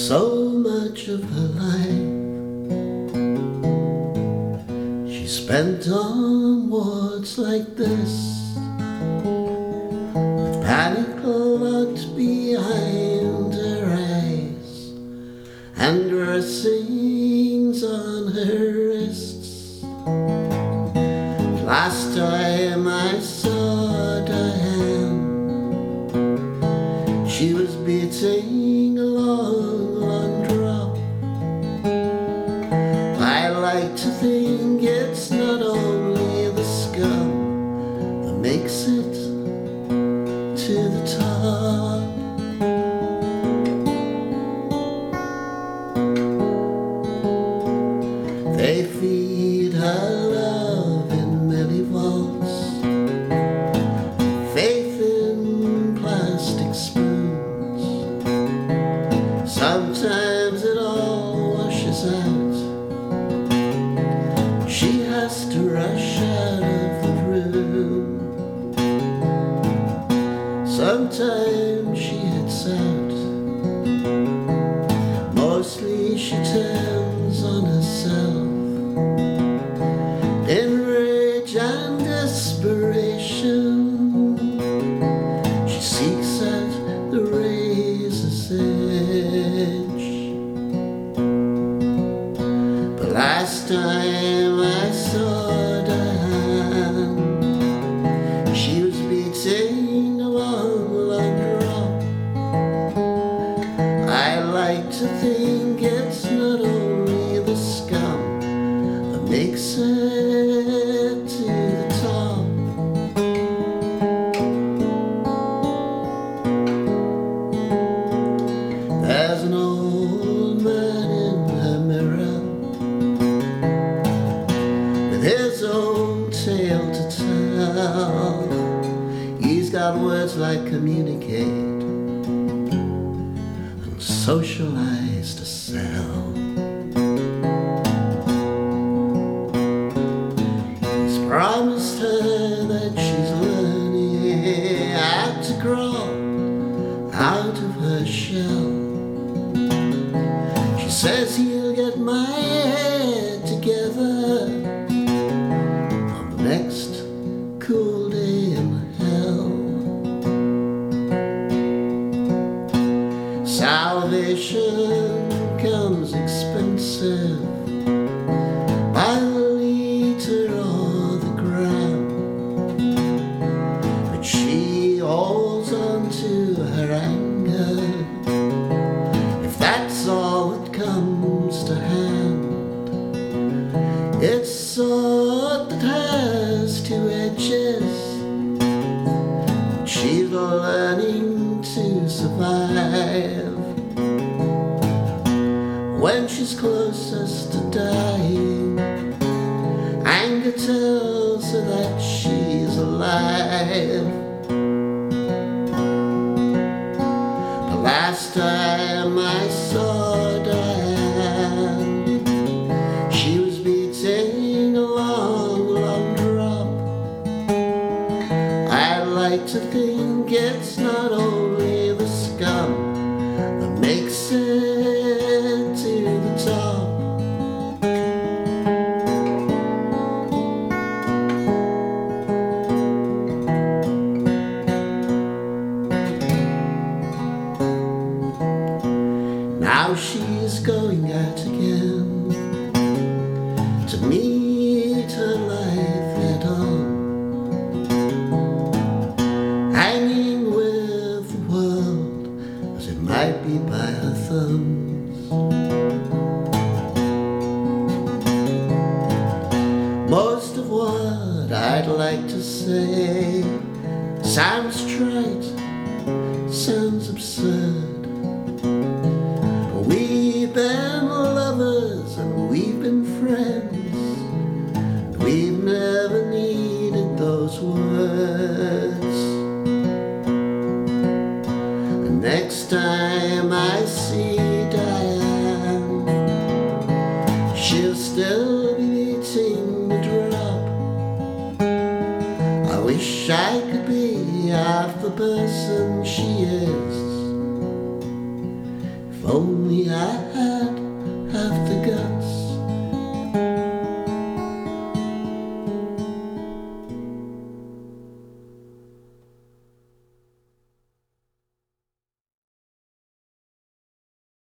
So much of her life she spent on wards like this, with panic locked behind her eyes and dressings on her wrists. Last time I saw Diane, she was beating a long drop. I like to think it's not only the scum that makes it to the top. They feed her love in many vaults, faith in plastic spoons. Sometimes it all washes out. She has to rush out of the room. Sometimes she hits out. Mostly she turns on herself. In rage and desperation, she seeks out the razor's edge. But last time I saw Diane, she was beating a long drop. I like to think it's not only the scum that makes it to the top. There's an old man in her mirror with his own tale to tell. He's got words like communicate and socialize to sell. He's promised her that she's learning how to crawl out of her shell. She says he'll get my head together on the next cool day in hell. Salvation comes expensive by the liter or the gram, but she holds on to her anger if that's all that comes to hand. It's a sword that has two edges. She's learning to survive. When she's closest to dying, anger tells her that she's alive. But last time I saw Diane, she was beating a long drop. I like to think it's not only the scum that makes it to the top. Now she's going out again to meet her life head on, hanging with the world as it might be by her thumbs. Most of what I'd like to say sounds trite, sounds absurd. We've been lovers and we've been friends, and we've never needed those words. The next time I see Diane, she'll still be beating the drop. I wish I could be half the person she is. If only I had half the guts